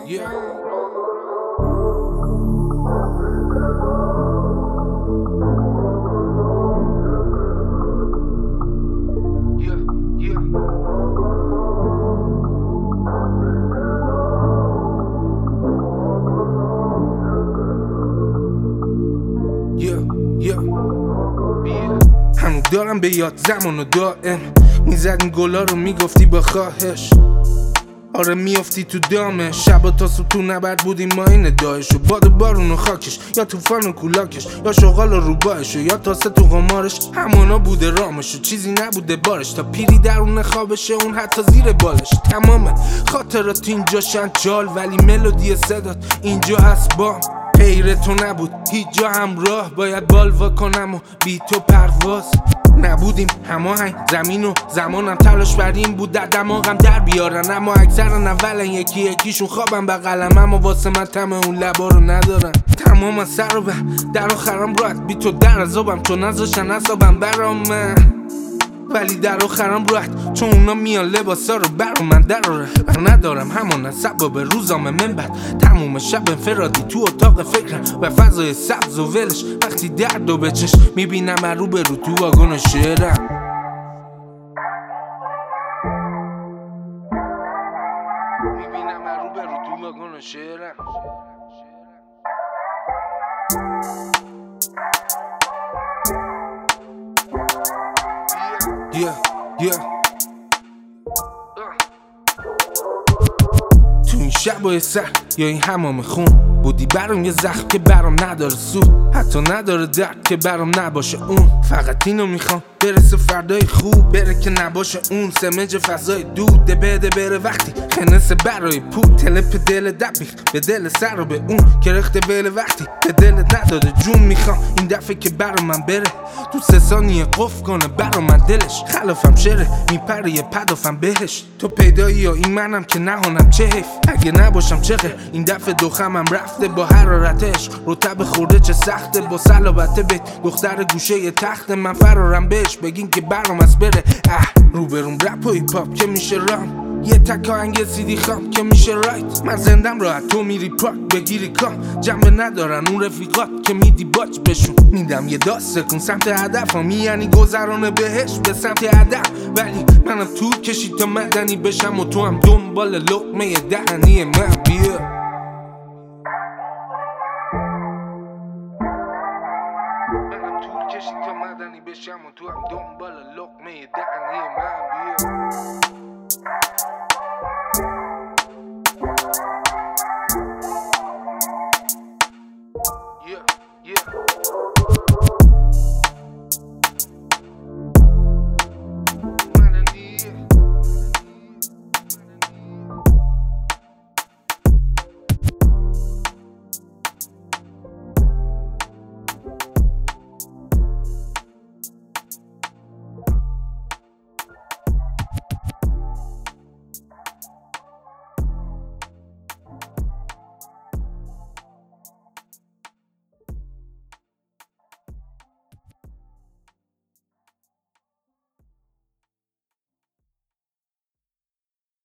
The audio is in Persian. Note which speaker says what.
Speaker 1: Yeah. هنو دارم به یاد زمان و دائم میزدیم گلا رو میگفتی با خواهش آره میافتی تو دامه شبا تا صبح تو نبرد بودیم ما این داعش و باد بارون و خاکش یا طوفان و کولاکش یا شغال و روبایش یا تاسه تو قمارش همانا بوده رامش و چیزی نبوده بارش تا پیری درون خوابشه اون حتی زیر بالش تمام خاطرات اینجا شن جال ولی ملودی صدات اینجا هست بام غیر تو نبود هیچ جا همراه باید بالوا کنم و بی تو پرواز نبودیم هماهنگ زمین و زمانم تلاش بر این بود در دماغم در بیارن اما اکثرا اولن یکی یکیشون خوابم بغلم اما واسه من طعم اون لبا رو ندارن تمام از سر و به در آخرم راحت بی تو در عذابم تو نذاشتن عذابم برام ولی در آخرم راحت چون اونا میان لباسا رو برا من دراره و ندارم همان سبب روزام منبر تموم شب انفرادی تو اتاق فکرم و فضای سبز و ولش وقتی درد و بچش میبینم رو به رو تو واگن شعرم میبینم رو به رو تو واگن شعرم تو این شبای سر یا این حمام خون بودی برام یه زخم که برام نداره سود حتی نداره درد که برام نباشه اون فقط اینو میخوام برسه فردای خوب بره که نباشه اون سمج فضای دود بده بره وقتی خنسه برای پول تلپ دل دبیخ به دل سر رو به اون که رخت بله وقتی به دلت نداده جون میخوام این دفعه که برا من بره تو 3 ثانیه قف کنه برا من دلش خلافم شره میپره یه پدافم بهش تو پیدایی یا این منم که نهانم چه حیف اگه نباشم چه غیر این دفعه دوخمم رفته با حرارتش رطب خورده چه سخته با صلابت بیت دختر گوشه یه تخت من فرارم بهش بگین که برام از بره روبروم رپ و هیپ هاپ که میشه رام یه تک آهنگ سیدی خام که میشه رایت من زندم راحت تو میری پاک بگیری کام جنبه ندارن اون رفیقات که میدی باج بشون میدم یه داست کن سمت هدفم یعنی گذرانه بهش به سمت هدف ولی منم طول کشید تا مدنی بشم و تو هم دنبال لقمه دهنی من بیا منم طول کشید تا مدنی بشم و تو هم دنبال لقمه دهنی من بیا Yeah.